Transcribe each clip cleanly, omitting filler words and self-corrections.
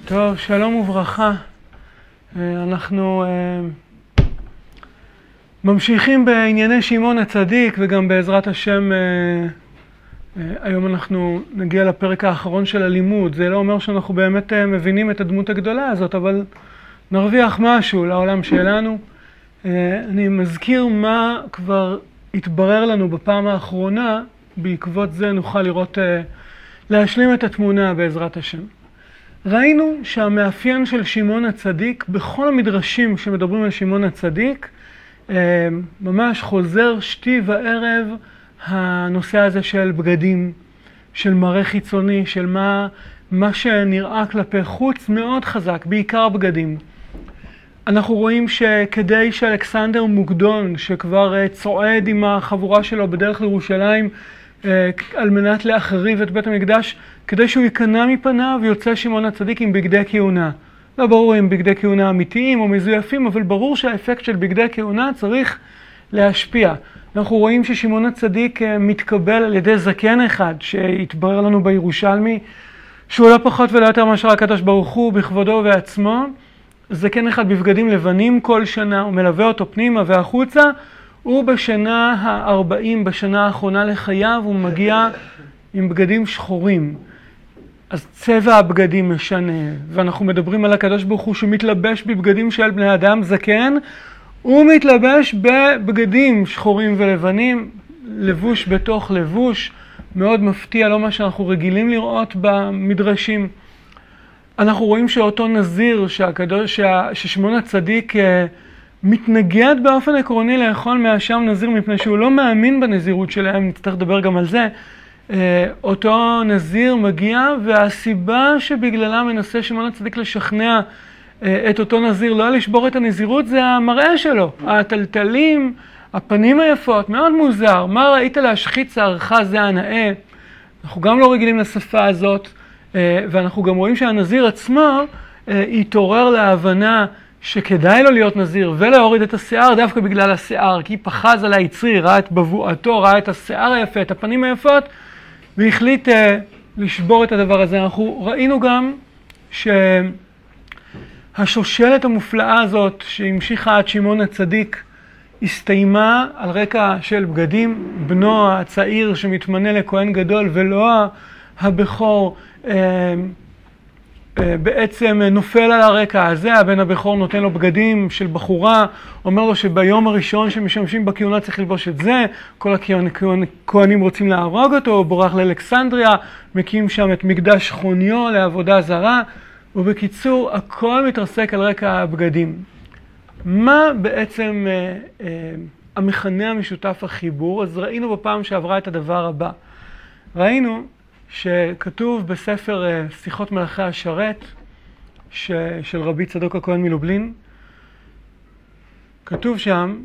טוב, שלום וברכה. אנחנו ממשיכים בענייני שמעון הצדיק, וגם בעזרת השם היום אנחנו נגיע לפרק האחרון של הלימוד. זה לא אומר שאנחנו באמת מבינים את הדמות הגדולה הזאת, אבל נרוויח משהו לעולם שלנו. אני מזכיר מה כבר התברר לנו בפעם האחרונה, בעקבות זה נוכל לראות, להשלים את התמונה בעזרת השם. ראינו שהמאפיין של שמעון הצדיק, בכל המדרשים שמדברים על שמעון הצדיק, ממש חוזר שתי וערב הנושא הזה של בגדים, של מראה חיצוני, של מה שנראה כלפי חוץ מאוד חזק, בעיקר בגדים. אנחנו רואים שכדי שאלכסנדר מוקדון, שכבר צועד עם החבורה שלו בדרך לירושלים, על מנת להחריב את בית המקדש, כדי שהוא ייכנע מפניו, יוצא שמעון הצדיק עם בגדי כהונה. לא ברור אם בגדי כהונה אמיתיים או מזויפים, אבל ברור שהאפקט של בגדי כהונה צריך להשפיע. אנחנו רואים ששמעון הצדיק מתקבל על ידי זקן אחד, שהתברר לנו בירושלמי, שהוא לא פחות ולא יותר מאשר הקדוש ברוך הוא בכבודו ובעצמו. זקן אחד בבגדים לבנים כל שנה, הוא מלווה אותו פנימה והחוצה, ובשנה ה-40, בשנה האחרונה לחייו, הוא מגיע עם בגדים שחורים. אז צבע הבגדים משנה, ואנחנו מדברים על הקדוש ברוך הוא שמתלבש בבגדים של בני אדם זקן, הוא מתלבש בבגדים שחורים ולבנים, לבוש בתוך לבוש, מאוד מפתיע, לא מה שאנחנו רגילים לראות במדרשים. אנחנו רואים שאותו נזיר ששמעון הצדיק מתנגד באופן עקרוני לאכול מהשם נזיר, מפני שהוא לא מאמין בנזירות שלהם, נצטרך לדבר גם על זה. אותו נזיר מגיע, והסיבה שבגללה מנסה שמעון הצדיק לשכנע את אותו נזיר לא לשבור את הנזירות, זה המראה שלו, הטלטלים, הפנים היפות, מאוד מוזר. מה ראית להשחית שערך זה הנאה? אנחנו גם לא רגילים לשפה הזאת, ואנחנו גם רואים שהנזיר עצמו יתעורר להבנה שכדאי לו להיות נזיר ולהוריד את השיער דווקא בגלל השיער, כי פחז על היצרי, ראה את בבואתו, ראה את השיער היפה, את הפנים היפות, והחליט לשבור את הדבר הזה. אנחנו ראינו גם שהשושלת המופלאה הזאת שהמשיכה עד שמעון הצדיק הסתיימה על רקע של בגדים. בנו הצעיר שמתמנה לכהן גדול ולא הבכור בעצם נופל על הרקע הזה. הבן הבכור נותן לו בגדים של בחורה, אומר לו שביום הראשון שמשמשים בכהונה צריך ללבוש את זה, כל הכהנים רוצים להרוג אותו, הוא בורח לאלכסנדריה, מקים שם את מקדש חוניו לעבודה זרה, ובקיצור הכל מתרסק על רקע הבגדים. מה בעצם המכנה המשותף החיבור? אז ראינו בפעם שעברה את הדבר הבא. ראינו שכתוב בספר שיחות מלאכי השרת של רבי צדוק הכהן מלובלין, כתוב שם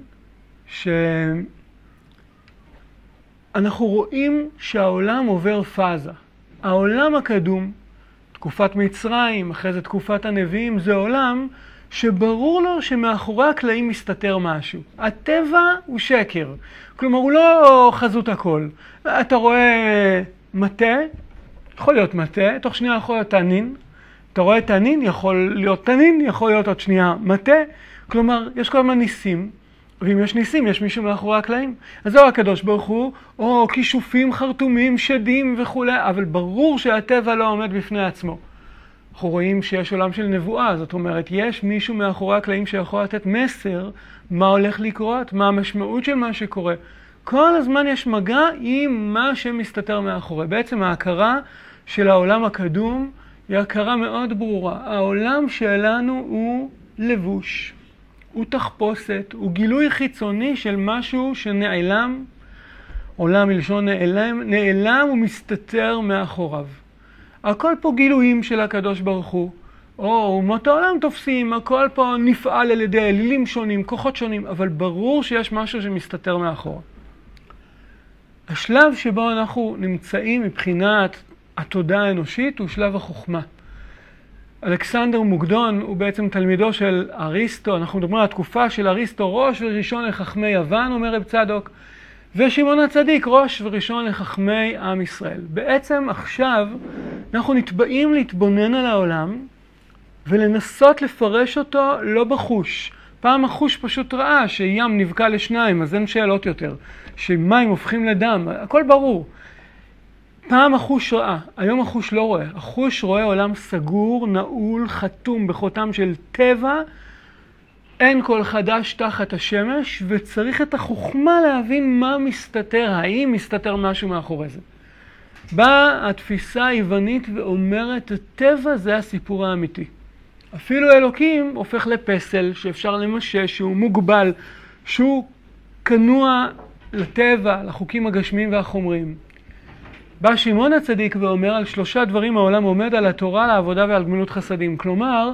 שאנחנו רואים שהעולם עובר פאזה. העולם הקדום, תקופת מצרים, אחרי זה תקופת הנביאים, זה עולם שברור לו שמאחורי הקלעים מסתתר משהו. הטבע הוא שקר, כלומר הוא לא חזות הכל. אתה רואה מטה, יכול להיות מטה, תוך שנייה יכול להיות תנין. אתה רואה תנין, יכול להיות תנין, יכול להיות עוד שנייה מטה. כלומר, יש כל הזמן ניסים, ואם יש ניסים, יש מישהו מאחורי הקלעים. אז זהו הקדוש ברוך הוא, או כישופים, חרטומים, שדים וכו', אבל ברור שהטבע לא עומד בפני עצמו. אנחנו רואים שיש עולם של נבואה, זאת אומרת, יש מישהו מאחורי הקלעים שיכול לתת מסר, מה הולך לקרות, מה המשמעות של מה שקורה. כל הזמן יש מגע עם מה שמסתתר מאחורי. בעצם ההכרה של העולם הקדום היא הכרה מאוד ברורה. העולם שלנו הוא לבוש, הוא תחפושת, הוא גילוי חיצוני של משהו שנעלם, עולם מלשון נעלם, נעלם ומסתתר מאחוריו. הכל פה גילויים של הקדוש ברוך הוא, או אומות העולם תופסים, הכל פה נפעל על ידי אלילים שונים, כוחות שונים, אבל ברור שיש משהו שמסתתר מאחור. השלב שבו אנחנו נמצאים מבחינת התודעה האנושית הוא שלב החוכמה. אלכסנדר מוקדון הוא בעצם תלמידו של אריסטו, אנחנו מדברים על התקופה של אריסטו, ראש וראשון לחכמי יוון, אומר רב צדוק, ושמעון הצדיק, ראש וראשון לחכמי עם ישראל. בעצם עכשיו אנחנו נתבעים להתבונן על העולם ולנסות לפרש אותו לא בחוש. פעם החוש פשוט ראה שים נבקע לשניים, אז אין שאלות יותר. שמים הופכים לדם, הכל ברור. פעם החוש ראה, היום החוש לא רואה. החוש רואה עולם סגור, נעול, חתום בחותם של טבע, אין כל חדש תחת השמש, וצריך את החוכמה להבין מה מסתתר, האם מסתתר משהו מאחורי זה. באה התפיסה היוונית ואומרת, הטבע זה הסיפור האמיתי. אפילו אלוקים הופך לפסל שאפשר למשש, שהוא מוגבל, שהוא כנוע לטבע, לחוקים הגשמיים והחומריים. בא שמעון הצדיק ואומר על 3 דברים העולם עומד, על התורה, לעבודה ועל גמילות חסדים. כלומר,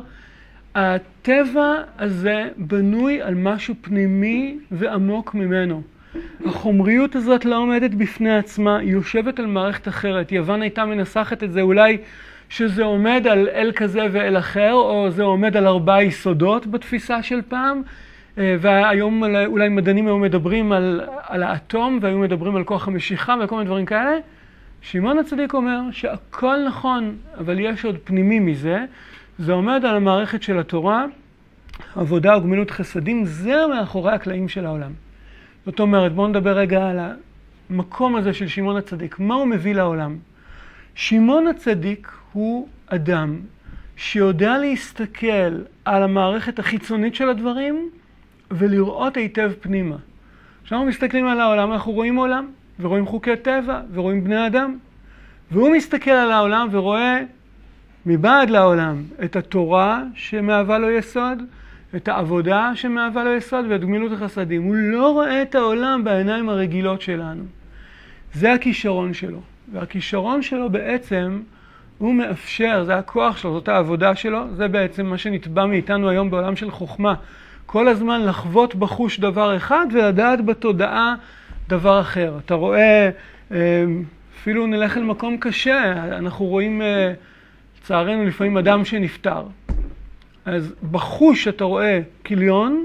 הטבע הזה בנוי על משהו פנימי ועמוק ממנו. החומריות הזאת לא עומדת בפני עצמה, היא יושבת על מערכת אחרת. יוון הייתה מנסחת את זה אולי שזה עומד על אל כזה ואל אחר, או זה עומד על 4 יסודות בתפיסה של פעם, והיום אולי מדענים היו מדברים על האטום, והיו מדברים על כוח המשיכה וכל מיני דברים כאלה. שמעון הצדיק אומר שהכל נכון, אבל יש עוד פנימי מזה. זה עומד על המערכת של התורה, עבודה וגמילות חסדים, זה מאחורי הקלעים של העולם. זאת אומרת, בואו נדבר רגע על המקום הזה של שמעון הצדיק. מה הוא מביא לעולם? שמעון הצדיק הוא אדם שיודע להסתכל על המערכת החיצונית של הדברים ולראות היטב פנימה. כשאנחנו מסתכלים על העולם, אנחנו רואים עולם ורואים חוקי טבע ורואים בני אדם. והוא מסתכל על העולם ורואה מבעד לעולם את התורה שמהווה לו יסוד, את העבודה שמהווה לו יסוד ואת גמילות החסדים. הוא לא רואה את העולם בעיניים הרגילות שלנו. זה הכישרון שלו. והכישרון שלו בעצם הוא מאפשר, זה הכוח שלו, זאת העבודה שלו, זה בעצם מה שנתבע מאיתנו היום בעולם של חוכמה. כל הזמן לחוות בחוש דבר אחד ולדעת בתודעה דבר אחר. אתה רואה, אפילו נלך אל מקום קשה, אנחנו רואים לצערנו לפעמים אדם שנפטר. אז בחוש אתה רואה כיליון,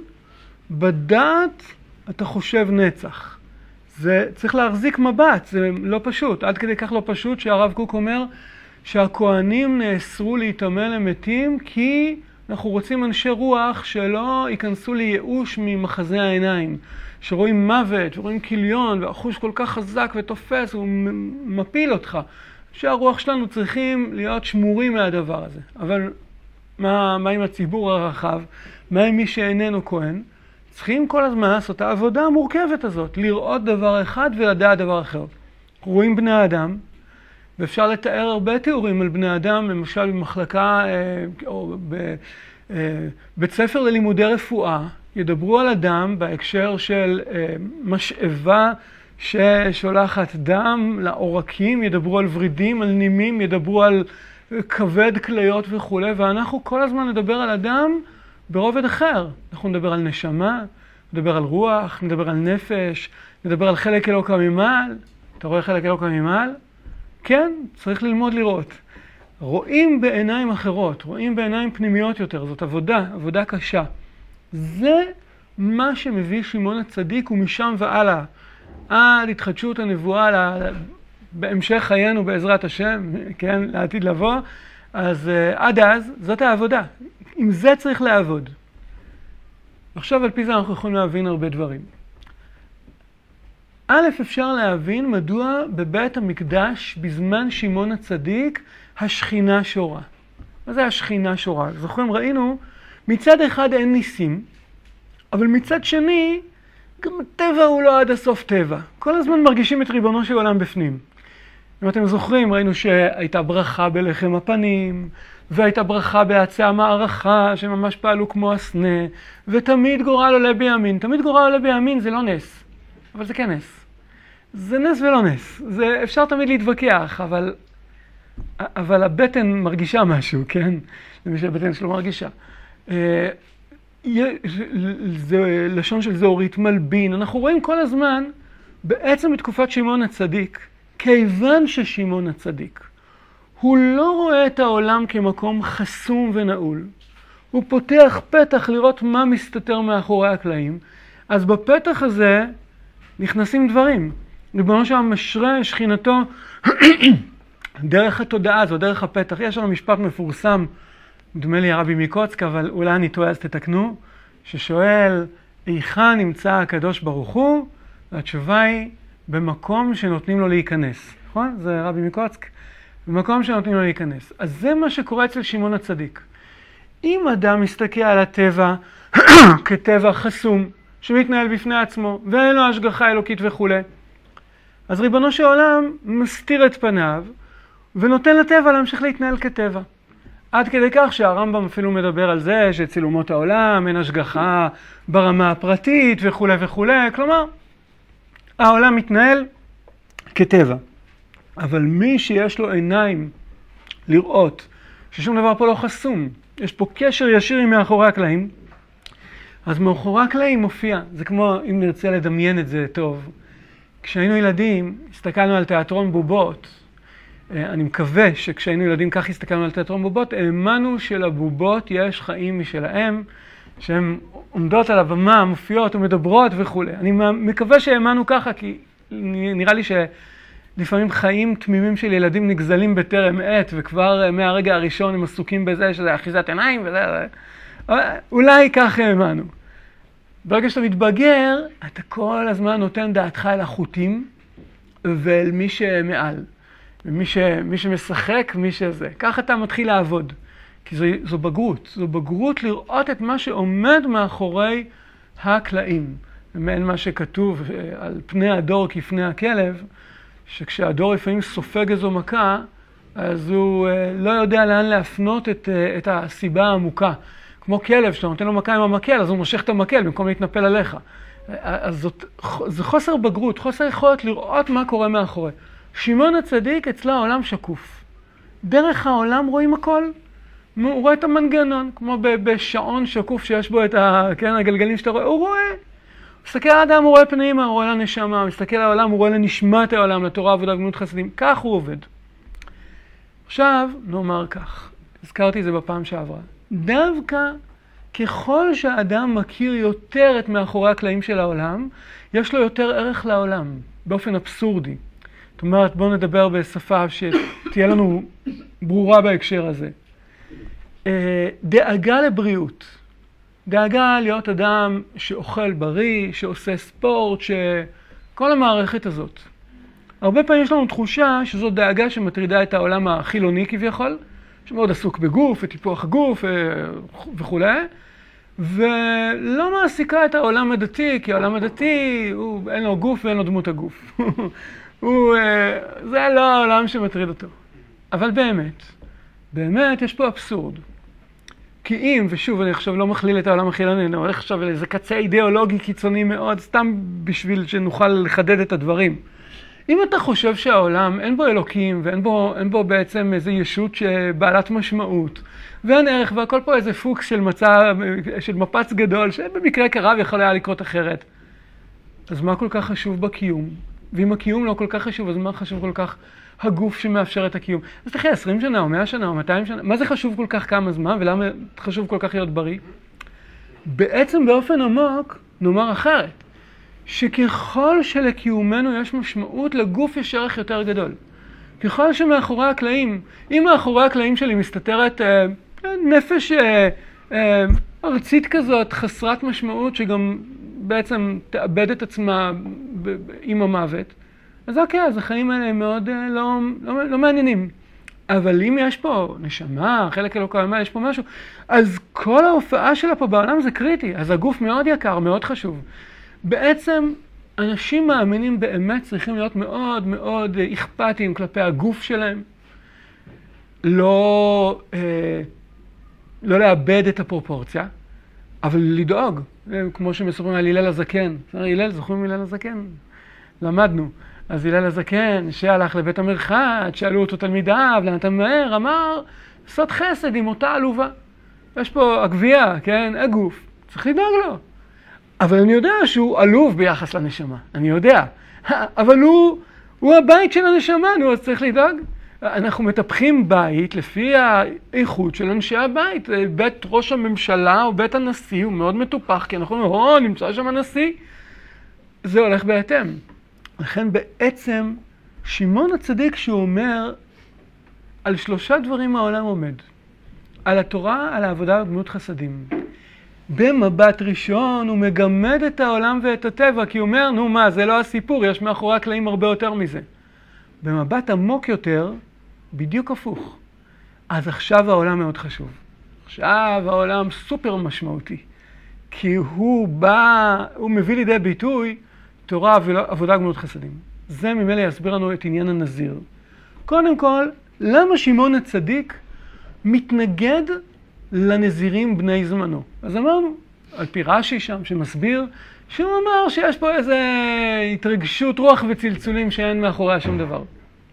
בדעת אתה חושב נצח. זה צריך להחזיק מבט, זה לא פשוט. עד כדי כך לא פשוט שהרב קוק אומר שהכהנים נאסרו להתאמן למתים כי אנחנו רוצים אנשי רוח שלא ייכנסו לייאוש ממחזה העיניים. שרואים מוות ורואים כיליון והחוש כל כך חזק ותופס, הוא מפיל אותך. שהרוח שלנו צריכים להיות שמורים מהדבר הזה. אבל מה עם הציבור הרחב? מה עם מי שאיננו כהן? צריכים כל הזמן לעשות את העבודה המורכבת הזאת, לראות דבר אחד ולדעת דבר אחר. רואים בני אדם, ואפשר לתאר הרבה תיאורים על בני אדם, למשל במחלקה או בבית ספר ללימודי רפואה, ידברו על אדם בהקשר של משאבה ששולחת דם לעורקים, ידברו על ורידים, על נימים, ידברו על כבד כליות וכו'. ואנחנו כל הזמן נדבר על אדם ברובד אחר. אנחנו נדבר על נשמה, נדבר על רוח, נדבר על נפש, נדבר על חלק אלוקא ממעל. אתה רואה חלק אלוקא ממעל? כן, צריך ללמוד לראות. רואים בעיניים אחרות, רואים בעיניים פנימיות יותר. זאת עבודה קשה. זה מה שמביא שמעון הצדיק ומשם והלאה. עד התחדשות הנבואה בהמשך חיינו בעזרת השם, כן, לעתיד לבוא. אז עד אז, זאת העבודה. עם זה צריך לעבוד. עכשיו על פי זה אנחנו יכולים להבין הרבה דברים. א', אפשר להבין מדוע בבית המקדש בזמן שמעון הצדיק השכינה שורה. מה זה השכינה שורה? זוכרים, ראינו, מצד אחד אין ניסים, אבל מצד שני, גם הטבע הוא לא עד הסוף טבע. כל הזמן מרגישים את ריבונו של עולם בפנים. אם אתם זוכרים, ראינו שהייתה ברכה בלחם הפנים, והייתה ברכה בעצי המערכה, שממש פעלו כמו הסנה, ותמיד גורל עולה בימין. תמיד גורל עולה בימין זה לא נס, אבל זה כן נס. זה נס ולא נס. אפשר תמיד להתווכח, אבל הבטן מרגישה משהו, כן? למי שהבטן שלו מרגישה. זה לשון של זהורית מלבין. אנחנו רואים כל הזמן, בעצם בתקופת שמעון הצדיק, כיוון ששמעון הצדיק, הוא לא רואה את העולם כמקום חסום ונעול. הוא פותח פתח לראות מה מסתתר מאחורי הקלעים. אז בפתח הזה נכנסים דברים. ריבונו שם משרה שכינתו דרך התודעה הזו, דרך הפתח. יש לנו משפט מפורסם נדמה לי הרבי מקוצק, אבל אולי אני טועה אז תתקנו, ששואל, היכן נמצא הקדוש ברוך הוא? והתשובה היא, במקום שנותנים לו להיכנס. נכון? זה רבי מקוצק. במקום שנותנים לו להיכנס. אז זה מה שקורה אצל שמעון הצדיק. אם אדם מסתכל על הטבע כטבע חסום, שמתנהל בפני עצמו, ואין לו השגחה אלוקית וכו', אז ריבונו של עולם מסתיר את פניו, ונותן לטבע להמשיך להתנהל כטבע. עד כדי כך שהרמב"ם אפילו מדבר על זה, שאצל אומות העולם אין השגחה ברמה הפרטית וכו' וכו'. כלומר, העולם מתנהל כטבע. אבל מי שיש לו עיניים לראות ששום דבר פה לא חסום, יש פה קשר ישיר עם מאחורי הקלעים, אז מאחורי הקלעים מופיע. זה כמו, אם נרצה לדמיין את זה טוב, כשהיינו ילדים, הסתכלנו על תיאטרון בובות. אני מקווה שכשהיינו ילדים כך הסתכלנו על תיאטרון בובות, האמנו שלבובות יש חיים משלהם, שהן עומדות על הבמה, מופיעות ומדברות וכו'. אני מקווה שהאמנו ככה, כי נראה לי שלפעמים חיים תמימים של ילדים נגזלים בטרם עת, וכבר מהרגע הראשון הם עסוקים בזה שזה אחיזת עיניים וזה. אולי ככה האמנו. ברגע שאתה מתבגר, אתה כל הזמן נותן דעתך אל החוטים ואל מי שמעל. ומי שמשחק, מי שזה. כך אתה מתחיל לעבוד. כי זו בגרות. זו בגרות לראות את מה שעומד מאחורי הקלעים. ומעין מה שכתוב על פני הדור כפני הכלב, שכשהדור לפעמים סופג איזו מכה, אז הוא לא יודע לאן להפנות את הסיבה העמוקה. כמו כלב, שאתה נותן לו מכה עם המקל, אז הוא מושך את המקל במקום להתנפל עליך. אז זה חוסר בגרות, חוסר יכולת לראות מה קורה מאחורי. שמעון הצדיק אצלו העולם שקוף. דרך העולם רואים הכל. הוא רואה את המנגנון, כמו בשעון שקוף שיש בו את הגלגלים שאתה רואה. הוא רואה. הוא מסתכל על האדם, הוא רואה פנימה, הוא רואה לנשמה. הוא מסתכל על העולם, הוא רואה לנשמת העולם, לתורה, עבודה וגמילות חסדים. כך הוא עובד. עכשיו, נאמר כך. הזכרתי את זה בפעם שעברה. דווקא ככל שהאדם מכיר יותר את מאחורי הקלעים של העולם, יש לו יותר ערך לעולם, באופן אבסורדי. זאת אומרת, בואו נדבר בשפה שתהיה לנו ברורה בהקשר הזה. דאגה לבריאות. דאגה להיות אדם שאוכל בריא, שעושה ספורט, כל המערכת הזאת. הרבה פעמים יש לנו תחושה שזו דאגה שמטרידה את העולם החילוני כביכול, שמאוד עסוק בגוף, וטיפוח גוף וכו'. ולא מעסיקה את העולם הדתי, כי העולם הדתי, אין לו גוף ואין לו דמות הגוף. זה לא העולם שמטריד אותו. אבל באמת יש פה אבסורד. כי אם, ושוב אני עכשיו לא מכליל את העולם החילוני, אני הולך עכשיו לאיזה קצה אידיאולוגי קיצוני מאוד, סתם בשביל שנוכל לחדד את הדברים. אם אתה חושב שהעולם אין בו אלוקים ואין בו בעצם איזו ישות שבעלת משמעות ואין ערך והכל פה איזה פוקס של מפץ גדול שבמקרה קרב יכול היה לקרות אחרת, אז מה כל כך חשוב בקיום? ואם הקיום לא כל כך חשוב, אז מה חשוב כל כך הגוף שמאפשר את הקיום? אז תחי 20 שנה או 100 שנה או 200 שנה, מה זה חשוב כל כך כמה זמן ולמה חשוב כל כך להיות בריא? בעצם באופן עמוק נאמר אחרת. שככל שלקיומנו יש משמעות, לגוף יש ערך יותר גדול. ככל שמאחורי הקלעים, אם מאחורי הקלעים שלי מסתתרת נפש ארצית כזאת, חסרת משמעות, שגם בעצם תאבד את עצמה עם המוות, אז אוקיי, אז החיים האלה הם מאוד לא מעניינים. אבל אם יש פה נשמה, חלק אלוקה, יש פה משהו, אז כל ההופעה שלה פה בעולם זה קריטי. אז הגוף מאוד יקר, מאוד חשוב. בעצם אנשים מאמינים באמת צריכים להיות מאוד מאוד אכפתיים כלפי הגוף שלהם. לא לאבד את הפרופורציה, אבל לדאוג. כמו שמספרים על הלל הזקן. הלל, זוכרים הלל הזקן? למדנו. אז הלל הזקן שהלך לבית המרחץ, שאלו אותו תלמידיו, לאן אתה ממהר, אמר, לעשות חסד עם אותה עלובה. יש פה הגבייה, כן? הגוף. צריך לדאוג לו. אבל אני יודע שהוא עלוב ביחס לנשמה, אני יודע. אבל הוא הבית של הנשמה, אז צריך לדאוג. אנחנו מטפחים בית לפי האיכות של אנשי הבית. בית ראש הממשלה או בית הנשיא הוא מאוד מטופח, כי אנחנו אומרים, נמצא שם הנשיא. זה הולך בהתאם. לכן בעצם שמעון הצדיק שהוא אומר, על 3 דברים העולם עומד. על התורה, על העבודה בגמילות חסדים. במבט ראשון הוא מגמד את העולם ואת הטבע, כי הוא אומר, נו מה, זה לא הסיפור, יש מאחורי הקלעים הרבה יותר מזה. במבט עמוק יותר, בדיוק הפוך. אז עכשיו העולם מאוד חשוב. עכשיו העולם סופר משמעותי. כי הוא מביא לידי ביטוי תורה ועבודה גמילות חסדים. זה ממילא יסביר לנו את עניין הנזיר. קודם כל, למה שמעון הצדיק מתנגד לנזירים בני זמנו? אז אמרנו, על פי רש"י שם, שמסביר, שהוא אמר שיש פה איזו התרגשות רוח וצלצולים שאין מאחוריה שום דבר.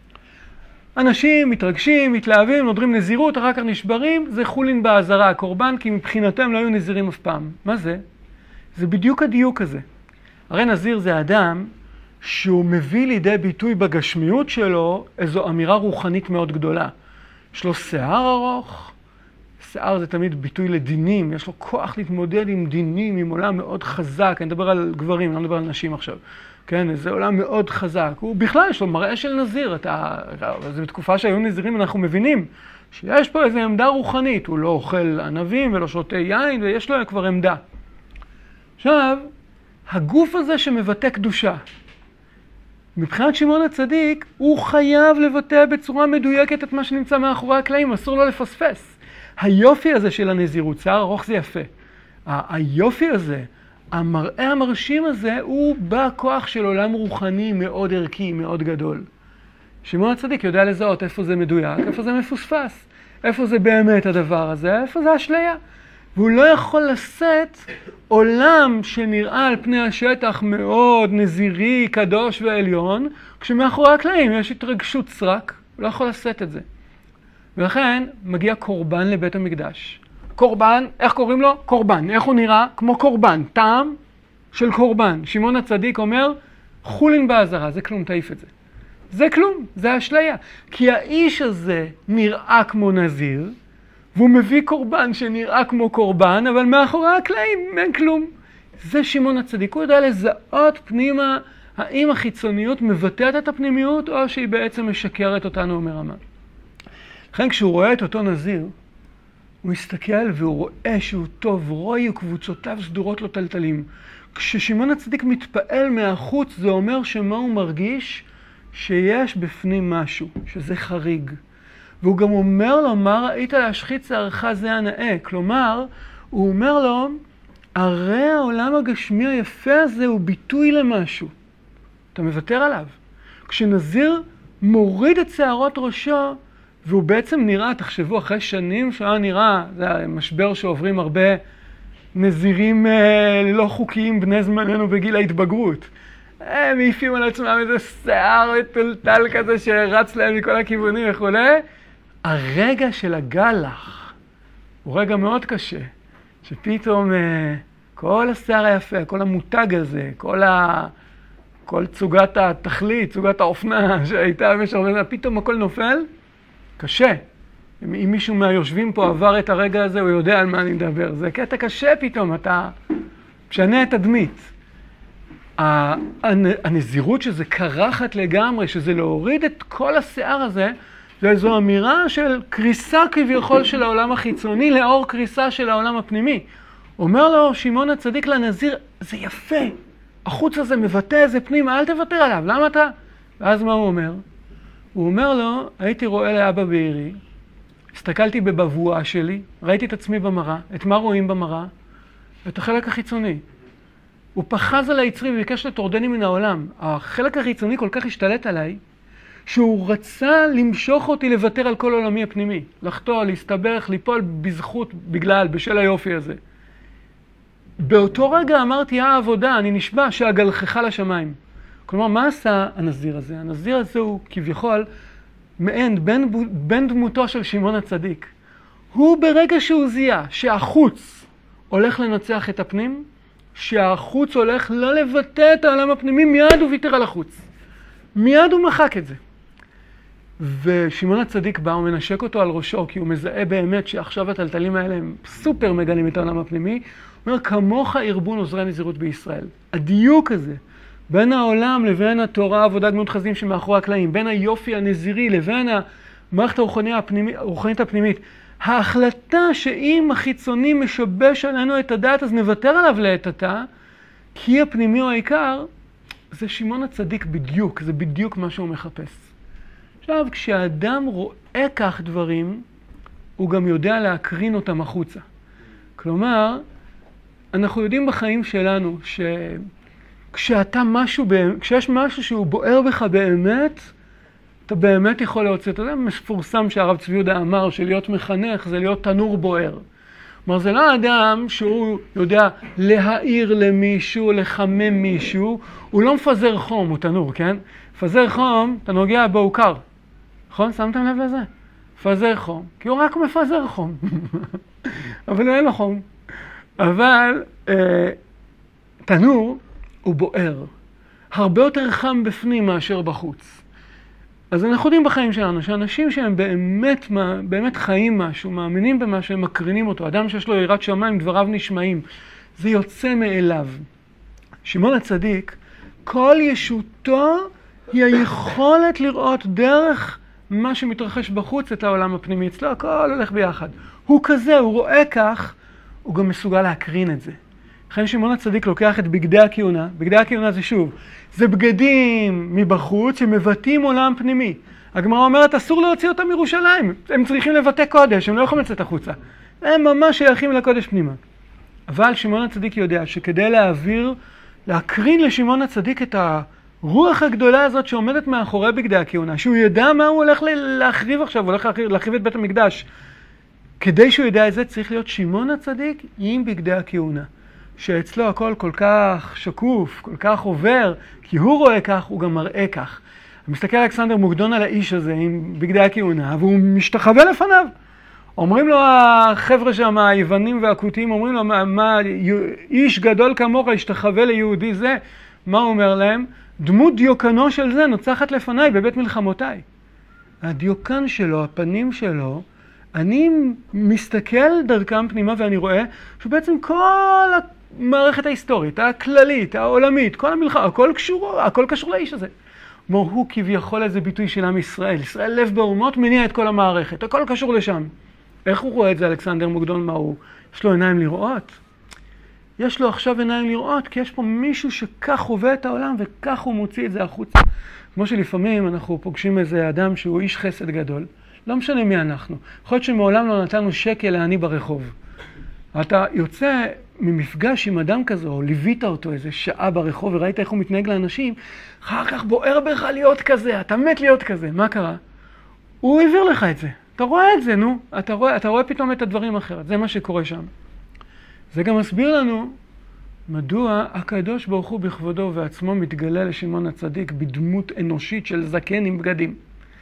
אנשים מתרגשים, מתלהבים, נודרים נזירות, אחר כך נשברים, זה חולין בעזרה, הקורבן, כי מבחינתם לא היו נזירים אף פעם. מה זה? זה בדיוק הדיוק הזה. הרי נזיר זה אדם שהוא מביא לידי ביטוי בגשמיות שלו איזו אמירה רוחנית מאוד גדולה. יש לו שיער ארוך, שיער זה תמיד ביטוי לדינים, יש לו כוח להתמודד עם דינים, עם עולם מאוד חזק, אני מדבר על גברים, אני מדבר על נשים עכשיו. כן, זה עולם מאוד חזק. הוא בכלל יש לו מראה של נזיר. זה בתקופה שהיו נזירים, אנחנו מבינים שיש פה איזו עמדה רוחנית. הוא לא אוכל ענבים ולא שותה יין, ויש לו כבר עמדה. עכשיו, הגוף הזה שמבטא קדושה, מבחינת שמעון הצדיק, הוא חייב לבטא בצורה מדויקת את מה שנמצא מאחורי הקלעים, אסור לו לפספס. היופי הזה של הנזירות, שיער ארוך זה יפה. היופי הזה, המראה המרשים הזה, הוא בא כוח של עולם רוחני מאוד ערכי, מאוד גדול. שמעון הצדיק יודע לזהות איפה זה מדויק, איפה זה מפוספס, איפה זה באמת הדבר הזה, איפה זה אשליה. והוא לא יכול לשאת עולם שנראה על פני השטח מאוד נזירי, קדוש ועליון, כשמאחורי הקלעים יש התרגשות סרק, הוא לא יכול לשאת את זה. ולכן מגיע קורבן לבית המקדש. קורבן, איך קוראים לו? קורבן. איך הוא נראה? כמו קורבן. טעם של קורבן. שמעון הצדיק אומר, חולין בעזרה, זה כלום, תעיף את זה. זה כלום, זה אשליה. כי האיש הזה נראה כמו נזיר, והוא מביא קורבן שנראה כמו קורבן, אבל מאחורי הקלעים אין כלום. זה שמעון הצדיק. הוא יודע לזהות פנימה, האם החיצוניות מבטאת את הפנימיות, או שהיא בעצם משקרת אותנו מרמה. לכן כשהוא רואה את אותו נזיר, הוא מסתכל והוא רואה שהוא טוב, רואי וקבוצותיו סדורות לו טלטלים. כששמעון הצדיק מתפעל מהחוץ, זה אומר שמה הוא מרגיש? שיש בפנים משהו, שזה חריג. והוא גם אומר לו, מה ראית להשחית שערך זה הנאה? כלומר, הוא אומר לו, הרי העולם הגשמי היפה הזה הוא ביטוי למשהו. אתה מוותר עליו. כשנזיר מוריד את שערות ראשו, והוא בעצם נראה, תחשבו, אחרי שנים שהוא נראה, זה משבר שעוברים הרבה נזירים לא חוקיים בני זמננו בגיל ההתבגרות. הם מעיפים על עצמם איזה שיער וטלטל כזה שרץ להם מכל הכיוונים וכו'. הרגע של הגלח הוא רגע מאוד קשה, שפתאום כל השיער היפה, כל המותג הזה, כל צוגת התכלית, צוגת האופנה שהייתה במשך הרבה זמן, פתאום הכל נופל. קשה. אם מישהו מהיושבים פה עבר את הרגע הזה, הוא יודע על מה אני מדבר. זה קטע קשה פתאום, אתה משנה את הדמית. הנזירות שזה קרחת לגמרי, שזה להוריד את כל השיער הזה, זה איזו אמירה של קריסה כביכול של העולם החיצוני, לאור קריסה של העולם הפנימי. אומר לו שמעון הצדיק לנזיר, זה יפה, החוץ הזה מבטא איזה פנימה, אל תוותר עליו, למה אתה? ואז מה הוא אומר? הוא אומר לו, הייתי רואה לאבא בעירי, הסתכלתי בבבואה שלי, ראיתי את עצמי במראה, את מה רואים במראה? את החלק החיצוני. הוא פחז על היצרי וביקש לטורדני מן העולם. החלק החיצוני כל כך השתלט עליי, שהוא רצה למשוך אותי לוותר על כל עולמי הפנימי. לחטוא, להסתבך, ליפול בזכות, בשל היופי הזה. באותו רגע אמרתי, העבודה, אני נשבע שאגלחך לשמיים. כלומר, מה עשה הנזיר הזה? הנזיר הזה הוא כביכול מעין בן דמותו של שמעון הצדיק. הוא ברגע שהוא זיהה שהחוץ הולך לנצח את הפנים, שהחוץ הולך לא לבטא את העולם הפנימי, מיד הוא ויתר על החוץ. מיד הוא מחק את זה. ושמעון הצדיק בא ומנשק אותו על ראשו, כי הוא מזהה באמת שעכשיו הטלטלים האלה הם סופר מגלים את העולם הפנימי. הוא אומר, כמוך ארגון עוזרי נזירות בישראל. הדיוק הזה, בין העולם לבין התורה, עבודה גמילות חסדים שמאחורי הקלעים, בין היופי הנזירי לבין המערכת הרוחנית הפנימית, ההחלטה שאם החיצוני משבש עלינו את הדעת, אז נוותר עליו לעת עתה, כי הפנימי הוא העיקר, זה שמעון הצדיק בדיוק, זה בדיוק מה שהוא מחפש. עכשיו, כשאדם רואה כך דברים, הוא גם יודע להקרין אותם החוצה. כלומר, אנחנו יודעים בחיים שלנו כשיש משהו שהוא בוער בך באמת, אתה באמת יכול להוציא. אתה יודע, מפורסם שהרב צבי יהודה אמר שלהיות מחנך זה להיות תנור בוער. כלומר, זה לא אדם שהוא יודע להעיר למישהו, לחמם מישהו, הוא לא מפזר חום, הוא תנור, כן? מפזר חום, אתה נוגע בו הוא קר. נכון? שמתם לב לזה? מפזר חום, כי הוא רק מפזר חום. אבל לא אין לו חום. אבל תנור הוא בוער. הרבה יותר חם בפנים מאשר בחוץ. אז אנחנו יודעים בחיים שלנו שאנשים שהם באמת חיים משהו, מאמינים במה שהם מקרינים אותו, אדם שיש לו יראת שמיים, דבריו נשמעים, זה יוצא מאליו. שמעון הצדיק, כל ישותו היא היכולת לראות דרך מה שמתרחש בחוץ את העולם הפנימי. אצלו הכל הולך ביחד. הוא כזה, הוא רואה כך, הוא גם מסוגל להקרין את זה. לכן שמעון הצדיק לוקח את בגדי הכהונה. בגדי הכהונה זה שוב, זה בגדים מבחוץ שמבטאים עולם פנימי. הגמרא אומרת, אסור להוציא אותם מירושלים. הם צריכים לבטא קודש, הם לא יכולים לצאת החוצה. הם ממש שייכים לקודש פנימה. אבל שמעון הצדיק יודע שכדי להקרין לשמעון הצדיק את הרוח הגדולה הזאת שעומדת מאחורי בגדי הכהונה, שהוא ידע מה הוא הולך להחריב עכשיו, הוא הולך להחריב את בית המקדש. כדי שהוא ידע את זה, צריך להיות שמעון הצדיק עם בגדי הכהונה. שאצלו הכל כל כך שקוף, כל כך עובר, כי הוא רואה כך, הוא גם מראה כך. מסתכל אלכסנדר מוקדון על האיש הזה עם בגדי הכהונה, והוא משתחווה לפניו. אומרים לו החבר'ה שם, היוונים והכותים, אומרים לו, מה, איש גדול כמוך השתחווה ליהודי זה? מה הוא אומר להם? דמות דיוקנו של זה נוצחת לפניי בבית מלחמותיי. הדיוקן שלו, הפנים שלו, אני מסתכל דרכם פנימה ואני רואה שבעצם כל המערכת ההיסטורית, הכללית, העולמית, כל המלחמה, הכל קשור לאיש הזה. כלומר, הוא כביכול איזה ביטוי של עם ישראל. ישראל לב באומות מניע את כל המערכת, הכל קשור לשם. איך הוא רואה את זה, אלכסנדר מוקדון? מה הוא? יש לו עיניים לראות? יש לו עכשיו עיניים לראות, כי יש פה מישהו שכך חווה את העולם וכך הוא מוציא את זה החוצה. כמו שלפעמים אנחנו פוגשים איזה אדם שהוא איש חסד גדול, לא משנה מי אנחנו. יכול להיות שמעולם לא נתנו שקל לעני ברחוב. אתה יוצא ממפגש עם אדם כזה, או ליווית אותו איזה שעה ברחוב וראית איך הוא מתנהג לאנשים, אחר כך בוער בך להיות כזה, אתה מת להיות כזה. מה קרה? הוא העביר לך את זה. אתה רואה את זה, נו. אתה רואה פתאום את הדברים אחרת. זה מה שקורה שם. זה גם מסביר לנו מדוע הקדוש ברוך הוא בכבודו ובעצמו מתגלה לשמעון הצדיק בדמות אנושית של זקן עם בגדים.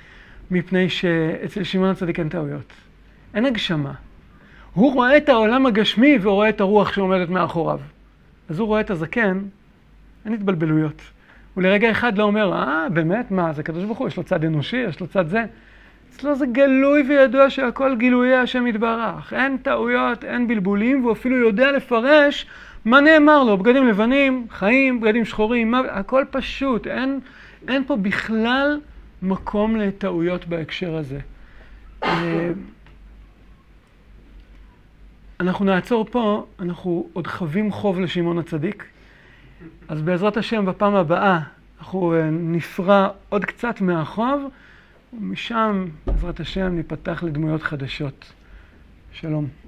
מפני שאצל שמעון הצדיק אין טעויות. אין הגשמה. הוא רואה את העולם הגשמי והוא רואה את הרוח שעומדת מאחוריו. אז הוא רואה את הזקן, אין התבלבלויות. הוא לרגע אחד לא אומר, באמת, מה, זה קדוש ברוך הוא, יש לו צד אנושי, יש לו צד זה. אצלו זה גלוי וידוע שהכל גילויי השם יתברך. אין טעויות, אין בלבולים, והוא אפילו יודע לפרש מה נאמר לו. בגדים לבנים, חיים, בגדים שחורים, הכל פשוט. אין פה בכלל מקום לטעויות בהקשר הזה. אנחנו נעצור פה, אנחנו עוד חווים חוב לשמעון הצדיק. אז בעזרת השם בפעם הבאה אנחנו נפרע עוד קצת מהחוב, ומשם בעזרת השם ניפתח לדמויות חדשות. שלום.